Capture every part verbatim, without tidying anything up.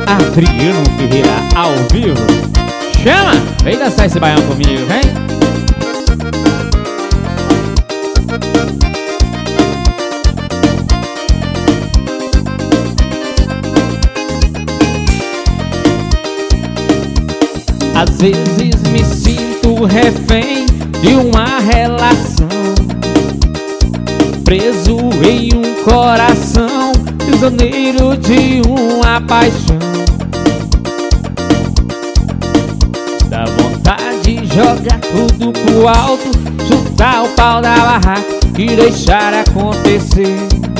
Adriano Ferreira ao vivo. Chama! Vem dançar esse baião comigo, vem! Às vezes me sinto refém de uma relação, preso em um coração, prisioneiro de uma paixão. Dá vontade de jogar tudo pro alto, chutar o pau da barraca e deixar acontecer.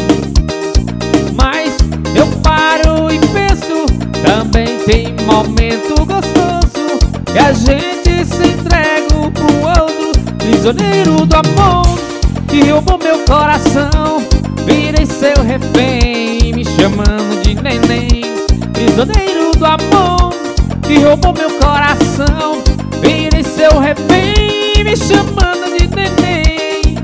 Mas eu paro e penso, também tem momento gostoso que a gente se entrega um pro outro, prisioneiro do amor que roubou meu coração. Virei seu refém, me chamando de neném, prisioneiro do amor que roubou meu coração. Virei seu refém, me chamando de neném.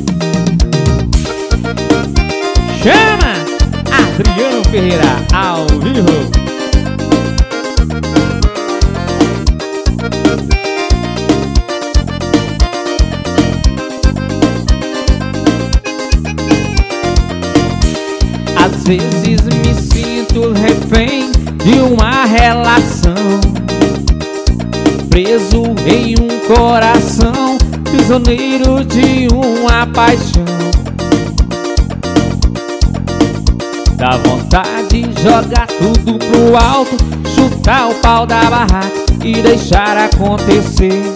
Chama! Adriano Ferreira ao vivo. Às vezes me sinto refém de uma relação, preso em um coração, prisioneiro de uma paixão. Dá vontade de jogar tudo pro alto, chutar o pau da barraca e deixar acontecer.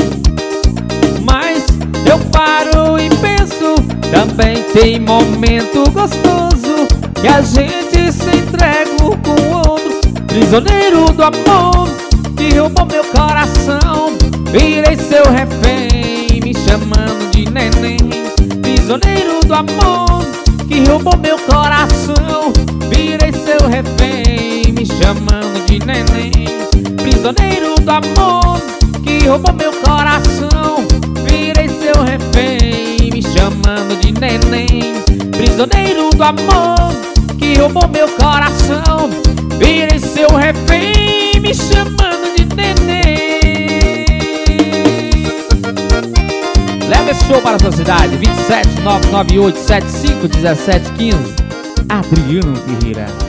Mas eu paro e penso, também tem momento gostoso que a gente se entrega um com o outro, prisioneiro do amor que roubou meu coração. Virei seu refém, me chamando de neném, prisioneiro do amor que roubou meu coração. Virei seu refém, me chamando de neném, prisioneiro do amor que roubou meu coração. Virei seu refém, me chamando de neném, prisioneiro do amor que roubou meu coração. Virei seu refém, me chamando de neném. Leva esse show para a sua cidade. Vinte e sete, nove nove oito, sete cinco, um sete um cinco. Adriano Ferreira.